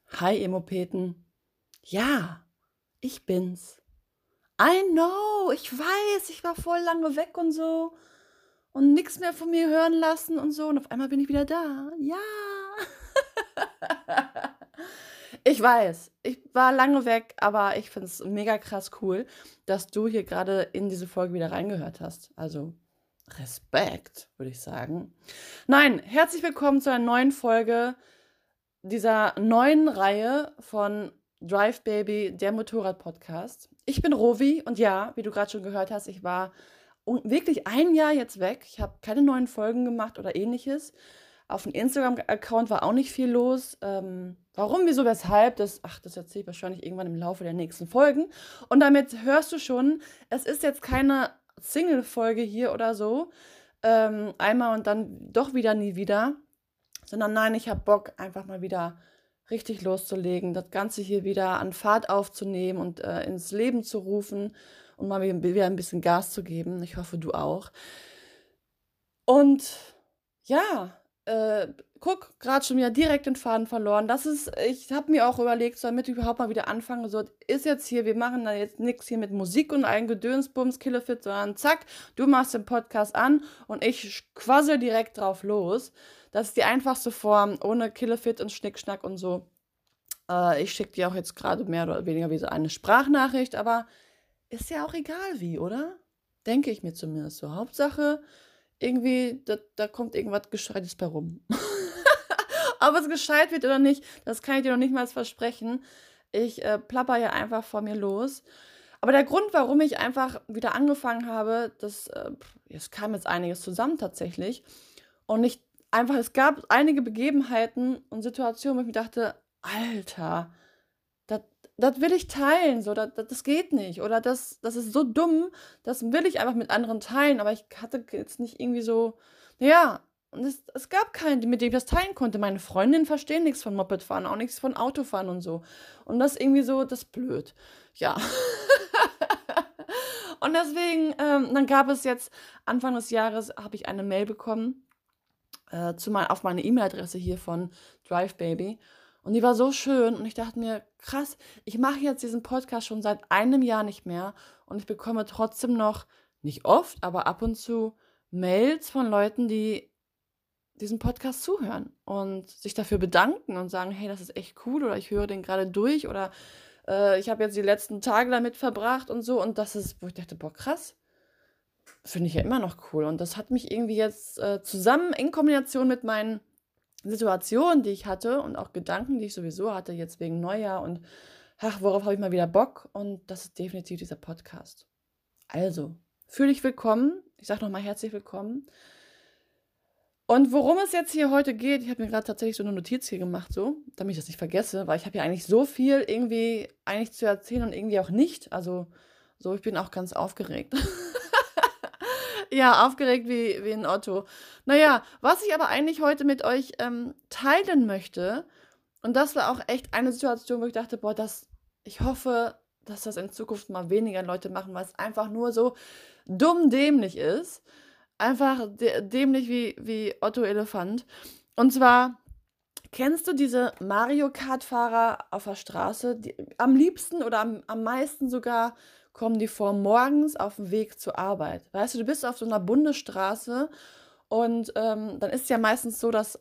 Hi, Emopeten. Ja, ich bin's. I know, ich weiß, ich war voll lange weg und so und nix mehr von mir hören lassen und so und auf einmal bin ich wieder da. Ja. Ich weiß, ich war lange weg, aber ich finde es mega krass cool, dass du hier gerade in diese Folge wieder reingehört hast. Also Respekt, würde ich sagen. Nein, herzlich willkommen zu einer neuen Folge dieser neuen Reihe von Drive Baby, der Motorrad-Podcast. Ich bin Rovi und ja, wie du gerade schon gehört hast, ich war wirklich ein Jahr jetzt weg. Ich habe keine neuen Folgen gemacht oder ähnliches. Auf dem Instagram-Account war auch nicht viel los. Warum, wieso, weshalb, das erzähle ich wahrscheinlich irgendwann im Laufe der nächsten Folgen. Und damit hörst du schon, es ist jetzt keine Single-Folge hier oder so. Einmal und dann doch wieder nie wieder. Sondern nein, ich habe Bock, einfach mal wieder richtig loszulegen, das Ganze hier wieder an Fahrt aufzunehmen und ins Leben zu rufen und mal wieder ein bisschen Gas zu geben. Ich hoffe, du auch. Und ja, guck, gerade schon wieder direkt den Faden verloren. Ich habe mir auch überlegt, damit ich überhaupt mal wieder anfange, so ist jetzt hier, wir machen da jetzt nichts hier mit Musik und allen Gedönsbums, Killefit, sondern zack, du machst den Podcast an und ich quassel direkt drauf los. Das ist die einfachste Form, ohne Killefit und Schnickschnack und so. Ich schicke dir auch jetzt gerade mehr oder weniger wie so eine Sprachnachricht, aber ist ja auch egal wie, oder? Denke ich mir zumindest so. Hauptsache, irgendwie, da kommt irgendwas Gescheites bei rum. Ob es gescheit wird oder nicht, das kann ich dir noch nicht mal versprechen. Ich plapper ja einfach vor mir los. Aber der Grund, warum ich einfach wieder angefangen habe, es kam jetzt einiges zusammen tatsächlich. Und es gab einige Begebenheiten und Situationen, wo ich mir dachte, Alter, das das will ich teilen, so, das geht nicht. Oder das ist so dumm, das will ich einfach mit anderen teilen. Aber ich hatte jetzt nicht irgendwie so, ja, und es gab keinen, mit dem ich das teilen konnte. Meine Freundinnen verstehen nichts von Mopedfahren, auch nichts von Autofahren und so. Und das irgendwie so, das ist blöd. Ja. Und deswegen, dann gab es jetzt, Anfang des Jahres, habe ich eine Mail bekommen auf meine E-Mail-Adresse hier von Drive Baby. Und die war so schön und ich dachte mir, krass, ich mache jetzt diesen Podcast schon seit einem Jahr nicht mehr und ich bekomme trotzdem noch, nicht oft, aber ab und zu Mails von Leuten, die diesen Podcast zuhören und sich dafür bedanken und sagen, hey, das ist echt cool oder ich höre den gerade durch oder ich habe jetzt die letzten Tage damit verbracht und so und das ist, wo ich dachte, boah, krass, finde ich ja immer noch cool. Und das hat mich irgendwie jetzt zusammen in Kombination mit meinen Situationen, die ich hatte und auch Gedanken, die ich sowieso hatte, jetzt wegen Neujahr und ach, worauf habe ich mal wieder Bock? Und das ist definitiv dieser Podcast. Also, fühl dich willkommen. Ich sage nochmal herzlich willkommen. Und worum es jetzt hier heute geht, ich habe mir gerade tatsächlich so eine Notiz hier gemacht, so, damit ich das nicht vergesse, weil ich habe ja eigentlich so viel irgendwie eigentlich zu erzählen und irgendwie auch nicht. Also, so, ich bin auch ganz aufgeregt. Ja, aufgeregt wie ein Otto. Naja, was ich aber eigentlich heute mit euch teilen möchte, und das war auch echt eine Situation, wo ich dachte, boah, ich hoffe, dass das in Zukunft mal weniger Leute machen, weil es einfach nur so dumm dämlich ist. Einfach dämlich wie Otto Elefant. Und zwar, kennst du diese Mario Kart-Fahrer auf der Straße? Am liebsten oder am meisten sogar kommen die vor morgens auf dem Weg zur Arbeit. Weißt du, du bist auf so einer Bundesstraße und dann ist es ja meistens so, dass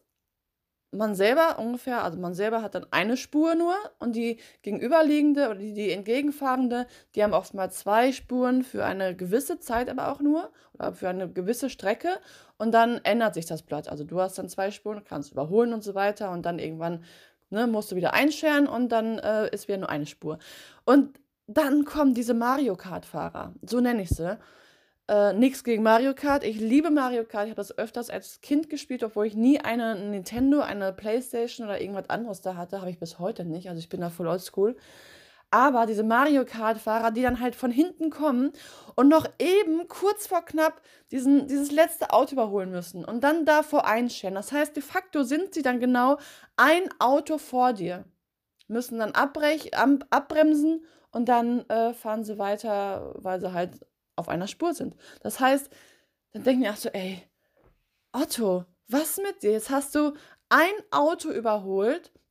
man selber hat dann eine Spur nur und die gegenüberliegende oder die entgegenfahrende, die haben oftmals zwei Spuren für eine gewisse Zeit aber auch nur oder für eine gewisse Strecke und dann ändert sich das Blatt. Also du hast dann zwei Spuren, kannst überholen und so weiter und dann irgendwann ne, musst du wieder einscheren und dann ist wieder nur eine Spur. Und dann kommen diese Mario Kart-Fahrer, so nenne ich sie. Nix gegen Mario Kart. Ich liebe Mario Kart. Ich habe das öfters als Kind gespielt, obwohl ich nie eine Nintendo, eine Playstation oder irgendwas anderes da hatte. Habe ich bis heute nicht. Also ich bin da voll oldschool. Aber diese Mario Kart-Fahrer, die dann halt von hinten kommen und noch eben kurz vor knapp dieses letzte Auto überholen müssen und dann davor einscheren. Das heißt, de facto sind sie dann genau ein Auto vor dir. Müssen dann abbremsen und dann fahren sie weiter, weil sie halt auf einer Spur sind. Das heißt, dann denke ich mir auch so, ey, Otto, was mit dir? Jetzt hast du ein Auto überholt,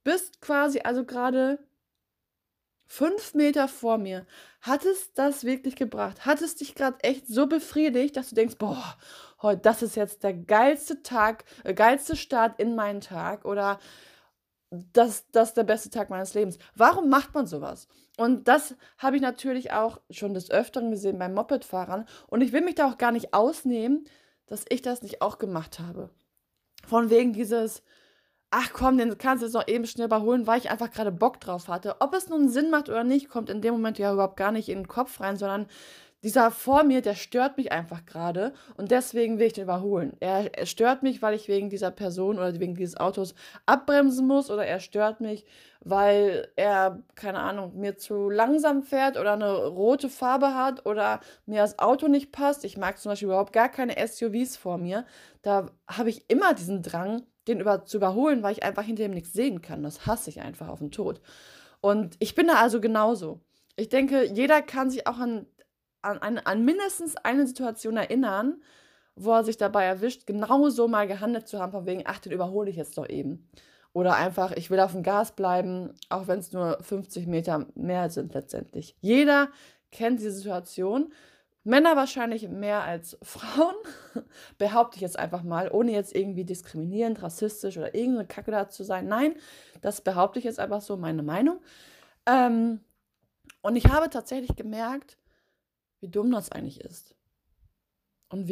bist quasi also gerade 5 Meter vor mir. Hat es das wirklich gebracht? Hat es dich gerade echt so befriedigt, dass du denkst: „Boah, heut das ist jetzt der geilste Tag geilste Start in meinen Tag“ oder „das ist der beste Tag meines Lebens“? Warum macht man so was? Und das habe ich natürlich auch schon des Öfteren gesehen bei Mopedfahrern und ich will mich da auch gar nicht ausnehmen, dass ich das nicht auch gemacht habe. Von wegen dieses: „Ach komm, den kannst du jetzt noch eben schnell überholen“, weil ich einfach grade Bock drauf hatte. Ob es nun Sinn macht oder nicht, kommt in dem Moment ja überhaupt gar nicht in 'n Kopf rein, sondern dieser vor mir, der stört mich einfach grade und deswegen will ich den überholen. Er stört mich, weil ich wegen dieser Person oder wegen dieses Autos abbremsen muss oder er stört mich, weil er, keine Ahnung, mir zu langsam fährt oder 'ne rote Farbe hat oder mir das Auto nicht passt. Ich mag zum Beispiel überhaupt gar keine SUVs vor mir. Da habe ich immer diesen Drang, den zu überholen, weil ich einfach hinter dem nix sehen kann. Das hasse ich einfach auf 'n Tod. Und ich bin da also genauso. Ich denke, jeder kann sich auch an mindestens eine Situation erinnern, wo er sich dabei erwischt, genauso mal gehandelt zu haben, von wegen: „Ach, den überhole ich jetzt doch eben.“ Oder einfach: „Ich will aufm Gas bleiben, auch wenn's nur 50 Meter mehr sind letztendlich.“ Jeder kennt diese Situation. Männer wahrscheinlich mehr als Frauen, behaupte ich jetzt einfach mal, ohne jetzt irgendwie diskriminierend, rassistisch oder irgend 'ne Kacke da zu sein. Nein, das behaupte ich jetzt einfach so, meine Meinung. Ähm, und ich habe tatsächlich gemerkt, wie dumm das eigentlich ist und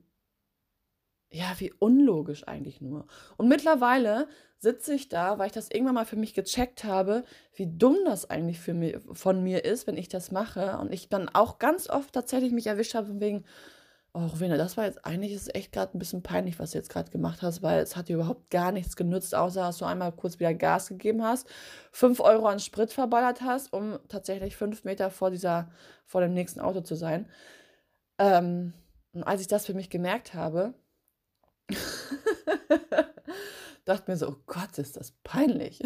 wie unlogisch eigentlich nur. Und mittlerweile sitze ich da, weil ich das irgendwann mal für mich gecheckt habe, wie dumm das eigentlich von mir ist, wenn ich das mache und ich dann auch ganz oft tatsächlich mich erwischt habe von wegen: „Oh, Rowena, das war jetzt eigentlich ist echt grad 'n bisschen peinlich, was du jetzt grad gemacht hast, weil es hat dir überhaupt gar nichts genützt, außer dass du einmal kurz wieder Gas gegeben hast, 5 € an Sprit verballert hast, um tatsächlich 5 Meter vor dem nächsten Auto zu sein.“ und als ich das für mich gemerkt habe, dachte mir so: „Oh Gott, ist das peinlich.“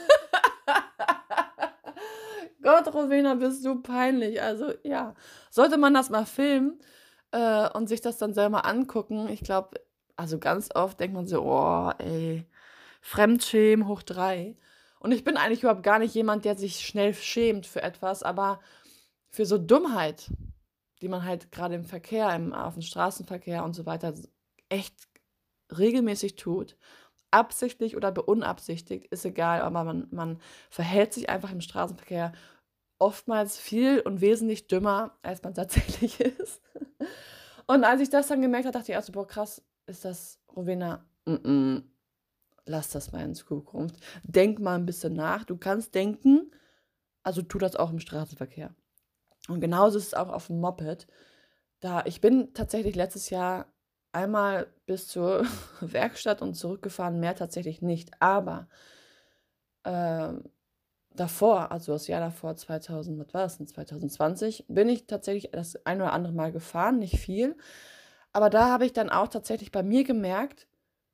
Gott, Rowena, bist du peinlich. Also, ja, sollte man das mal filmen, und sich das dann selber angucken. Ich glaube also, ganz oft denkt man so: „Oh, ey, Fremdschämen hoch 3. Und ich bin eigentlich überhaupt gar nicht jemand, der sich schnell schämt für etwas, aber für so Dummheit, die man halt grade im Verkehr, aufm Straßenverkehr und so weiter echt regelmäßig tut, absichtlich oder beunabsichtigt, ist egal, aber man verhält sich einfach im Straßenverkehr oftmals viel und wesentlich dümmer, als man tatsächlich ist. Und als ich das dann gemerkt habe, dachte ich auch so: „Boah, krass, ist das Rowena, lass das mal in Zukunft. Denk mal 'n bisschen nach. Du kannst denken, also tu das auch im Straßenverkehr.“ Und genauso ist es auch auf'm Moped. Ich bin tatsächlich letztes Jahr einmal bis zur Werkstatt und zurückgefahren, mehr tatsächlich nicht. Aber, ähm, davor, also das Jahr davor, 2000 was war das denn, 2020, bin ich tatsächlich das ein oder andere Mal gefahren, nicht viel. Aber da habe ich dann auch tatsächlich bei mir gemerkt,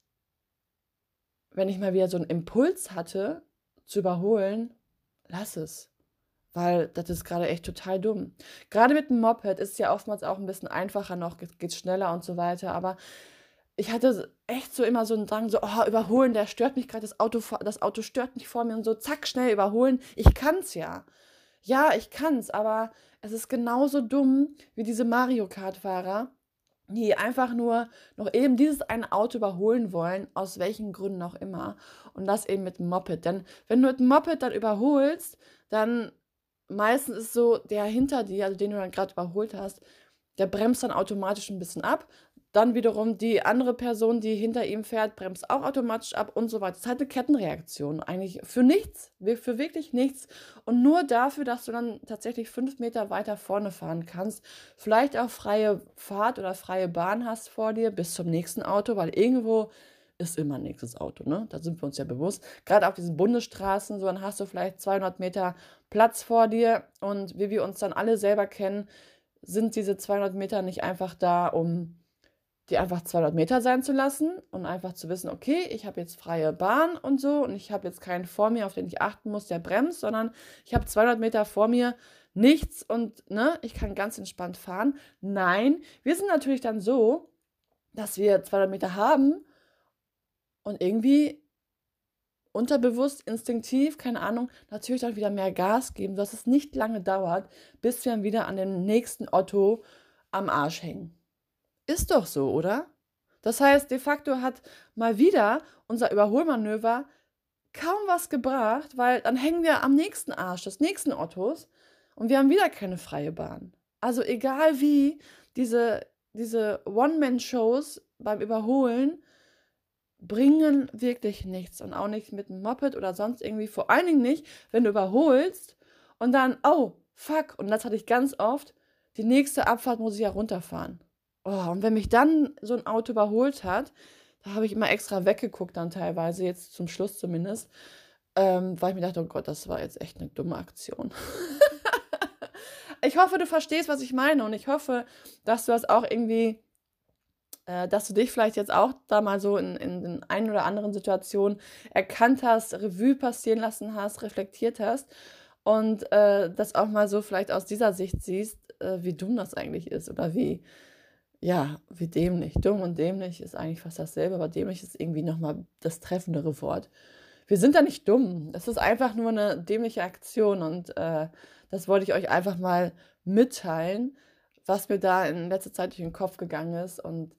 wenn ich mal wieder so 'n Impuls hatte, zu überholen, lass es. Weil das ist grade echt total dumm. Grade mit 'm Moped ist es ja oftmals auch 'n bisschen einfacher noch, geht's schneller und so weiter, aber ich hatte echt so immer so 'n Drang, so: „Oh, überholen, der stört mich grad, das Auto stört mich vor mir“ und so, zack, schnell überholen. Ich kann's ja. Ja, ich kann's, aber es ist genauso dumm wie diese Mario-Kart-Fahrer, die einfach nur noch eben dieses eine Auto überholen wollen, aus welchen Gründen auch immer, und das eben mit 'm Moped. Denn wenn du mit 'm Moped dann überholst, dann meistens ist so der hinter dir, also den du dann grad überholt hast, der bremst dann automatisch 'n bisschen ab. Dann wiederum die andere Person, die hinter ihm fährt, bremst auch automatisch ab und so weiter. Das ist halt 'ne Kettenreaktion eigentlich für nichts, für wirklich nichts und nur dafür, dass du dann tatsächlich 5 Meter weiter vorne fahren kannst, vielleicht auch freie Fahrt oder freie Bahn hast vor dir bis zum nächsten Auto, weil irgendwo ist immer 'n nächstes Auto, ne? Da sind wir uns ja bewusst. Grad auf diesen Bundesstraßen, so, dann hast du vielleicht 200 Meter Platz vor dir und wie wir uns dann alle selber kennen, sind diese 200 Meter nicht einfach da, um die einfach 200 Meter sein zu lassen und einfach zu wissen: „Okay, ich habe jetzt freie Bahn und so und ich habe jetzt keinen vor mir, auf den ich achten muss, der bremst, sondern ich habe 200 Meter vor mir nichts und, ne, ich kann ganz entspannt fahren.“ Nein, wir sind natürlich dann so, dass wir 200 Meter haben und irgendwie unterbewusst, instinktiv, keine Ahnung, natürlich dann wieder mehr Gas geben, dass es nicht lange dauert, bis wir dann wieder an dem nächsten Otto am Arsch hängen. Ist doch so, oder? Das heißt, de facto hat mal wieder unser Überholmanöver kaum was gebracht, weil dann hängen wir am nächsten Arsch des nächsten Ottos und wir haben wieder keine freie Bahn. Also egal wie, diese One-Man-Shows beim Überholen bringen wirklich nichts und auch nicht mit einem Moped oder sonst irgendwie. Vor allen Dingen nicht, wenn du überholst und dann, oh, fuck, und das hatte ich ganz oft, die nächste Abfahrt muss ich ja runterfahren. Oh, und wenn mich dann so ein Auto überholt hat, da habe ich immer extra weggeguckt dann teilweise, jetzt zum Schluss zumindest, weil ich mir dachte, oh Gott, das war jetzt echt eine dumme Aktion. Ich hoffe, du verstehst, was ich meine und ich hoffe, dass du das auch irgendwie dass du dich vielleicht jetzt auch da mal so in den einen oder anderen Situationen erkannt hast, Revue passieren lassen hast, reflektiert hast und das auch mal so vielleicht aus dieser Sicht siehst, wie dumm das eigentlich ist oder wie dämlich. Dumm und dämlich ist eigentlich fast dasselbe, aber dämlich ist irgendwie nochmal das treffendere Wort. Wir sind da nicht dumm. Es ist einfach nur eine dämliche Aktion und das wollte ich euch einfach mal mitteilen, was mir da in letzter Zeit durch den Kopf gegangen ist. Und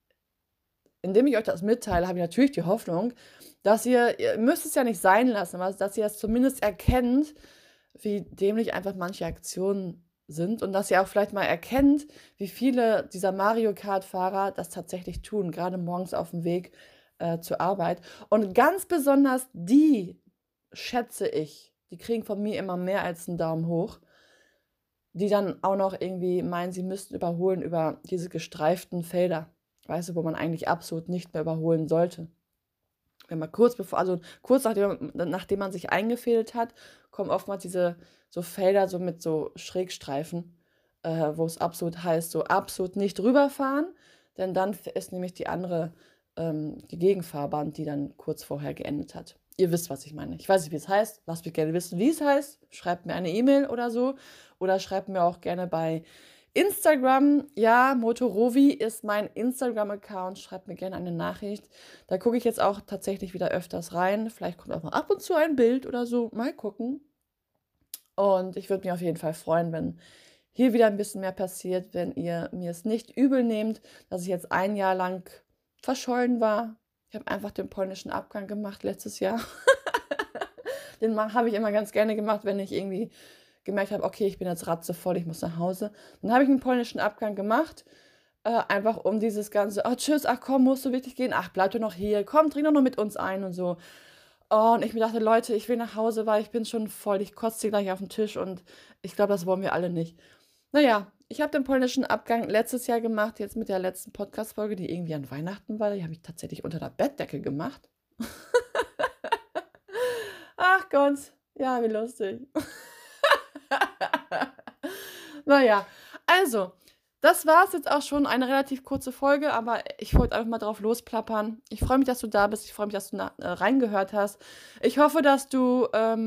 indem ich euch das mitteile, habe ich natürlich die Hoffnung, dass ihr müsst es ja nicht sein lassen, aber dass ihr es zumindest erkennt, wie dämlich einfach manche Aktionen sind und dass ihr auch vielleicht mal erkennt, wie viele dieser Mario Kart-Fahrer das tatsächlich tun, gerade morgens auf dem Weg zur Arbeit. Und ganz besonders die, schätze ich, die kriegen von mir immer mehr als einen Daumen hoch, die dann auch noch irgendwie meinen, sie müssten überholen über diese gestreiften Felder. Weißt du, wo man eigentlich absolut nicht mehr überholen sollte. Wenn man kurz nachdem man sich eingefädelt hat, kommen oftmals diese so Felder so mit so Schrägstreifen, wo es absolut heißt, so absolut nicht rüberfahren, denn dann ist nämlich die Gegenfahrbahn, die dann kurz vorher geendet hat. Ihr wisst, was ich meine. Ich weiß nicht, wie es heißt. Lasst mich gerne wissen, wie es heißt. Schreibt mir eine E-Mail oder so. Oder schreibt mir auch gerne bei Instagram. Ja, Motorovi ist mein Instagram-Account. Schreibt mir gerne eine Nachricht. Da gucke ich jetzt auch tatsächlich wieder öfters rein. Vielleicht kommt auch mal ab und zu ein Bild oder so. Mal gucken. Und ich würde mich auf jeden Fall freuen, wenn hier wieder ein bisschen mehr passiert, wenn ihr mir es nicht übel nehmt, dass ich jetzt ein Jahr lang verschollen war. Ich habe einfach den polnischen Abgang gemacht letztes Jahr. Den habe ich immer ganz gerne gemacht, wenn ich irgendwie gemerkt habe, okay, ich bin jetzt ratzevoll, ich muss nach Hause. Dann habe ich einen polnischen Abgang gemacht, einfach um dieses ganze, oh tschüss, ach komm, musst du wirklich gehen? Ach, bleib du noch hier, komm, trink doch noch mit uns ein und so. Oh, und ich mir dachte, Leute, ich will nach Hause, weil ich bin schon voll, ich kotze gleich auf den Tisch und ich glaube, das wollen wir alle nicht. Naja, ich habe den polnischen Abgang letztes Jahr gemacht, jetzt mit der letzten Podcast-Folge, die irgendwie an Weihnachten war. Die habe ich tatsächlich unter der Bettdecke gemacht. Ach Gott, ja, wie lustig. Naja, also, das war es jetzt auch schon, eine relativ kurze Folge, aber ich wollte einfach mal drauf losplappern. Ich freue mich, dass du da bist. Ich freue mich, dass du reingehört hast. Ich hoffe, dass du,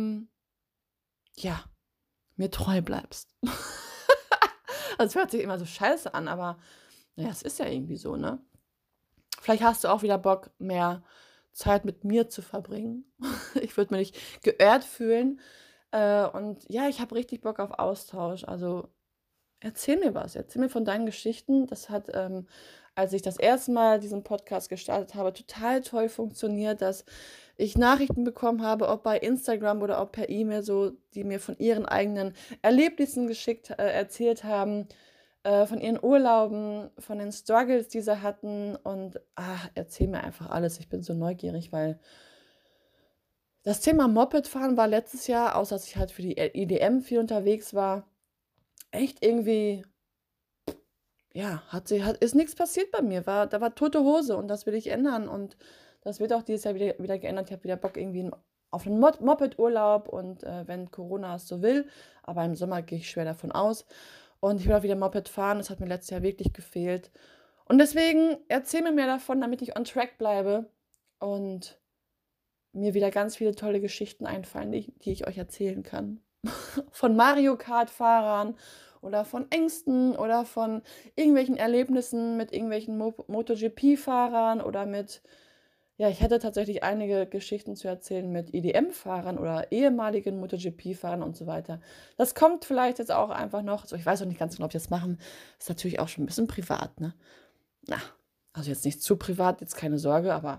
mir treu bleibst. Das hört sich immer so scheiße an, aber naja, es ist ja irgendwie so, ne? Vielleicht hast du auch wieder Bock, mehr Zeit mit mir zu verbringen. Ich würde mich geehrt fühlen. Und ja, ich habe richtig Bock auf Austausch. Also erzähl mir was. Erzähl mir von deinen Geschichten. Das hat, als ich das erste Mal diesen Podcast gestartet habe, total toll funktioniert, dass ich Nachrichten bekommen habe, ob bei Instagram oder auch per E-Mail, so, die mir von ihren eigenen Erlebnissen erzählt haben, von ihren Urlauben, von den Struggles, die sie hatten. Und erzähl mir einfach alles. Ich bin so neugierig, weil das Thema Mopedfahren war letztes Jahr, außer dass ich halt für die EDM viel unterwegs war, echt irgendwie, ja, ist nichts passiert bei mir. Da war tote Hose und das will ich ändern. Und das wird auch dieses Jahr wieder geändert. Ich habe wieder Bock irgendwie auf einen Moped-Urlaub und wenn Corona es so will, aber im Sommer gehe ich schwer davon aus. Und ich will auch wieder Moped fahren. Das hat mir letztes Jahr wirklich gefehlt. Und deswegen erzähl mir mehr davon, damit ich on track bleibe und mir wieder ganz viele tolle Geschichten einfallen, die ich euch erzählen kann. Von Mario Kart-Fahrern oder von Ängsten oder von irgendwelchen Erlebnissen mit irgendwelchen MotoGP-Fahrern oder mit Ja, ich hätte tatsächlich einige Geschichten zu erzählen mit EDM-Fahrern oder ehemaligen MotoGP-Fahrern und so weiter. Das kommt vielleicht jetzt auch einfach noch. So, ich weiß auch nicht ganz genau, ob die das machen. Ist natürlich auch schon ein bisschen privat, ne? Na, also jetzt nicht zu privat, jetzt keine Sorge, aber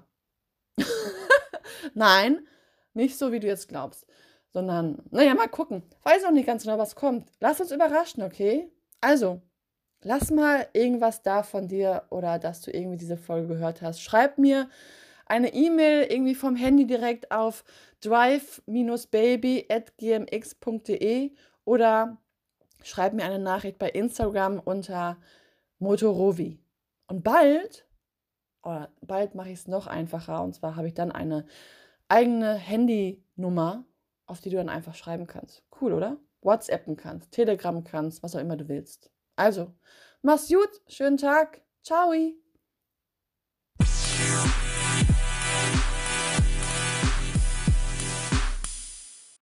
nein, nicht so, wie du jetzt glaubst, sondern, naja, mal gucken. Weiß auch nicht ganz genau, was kommt. Lass uns überraschen, okay? Also, lass mal irgendwas da von dir oder dass du irgendwie diese Folge gehört hast. Schreib mir eine E-Mail irgendwie vom Handy direkt auf drive-baby@gmx.de oder schreib mir eine Nachricht bei Instagram unter Motorovi. Und bald mache ich es noch einfacher. Und zwar habe ich dann eine eigene Handynummer, auf die du dann einfach schreiben kannst. Cool, oder? WhatsAppen kannst, Telegram kannst, was auch immer du willst. Also, mach's gut, schönen Tag, ciao.